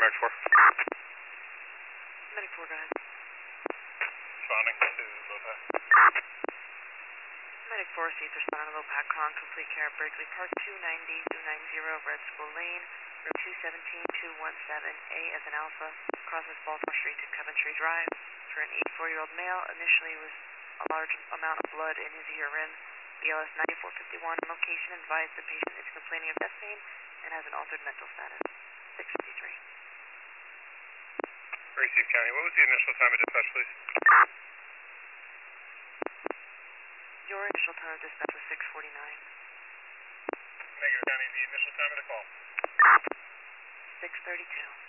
Medic 4. Medic 4, go ahead. Responding to low pack. Medic 4 received responding to low pack con, complete care of Berkeley Park 290-290 Red School Lane, room 217-217, A as in Alpha, crosses Baltimore Street to Coventry Drive for an 84-year-old male, initially with a large amount of blood in his urine. BLS 9451, location advised the patient is complaining of chest pain and has an altered mental status. 653. Receive County, what was the initial time of dispatch, please? Your initial time of dispatch was 6:49. Negative, County, the initial time of the call? 6:32.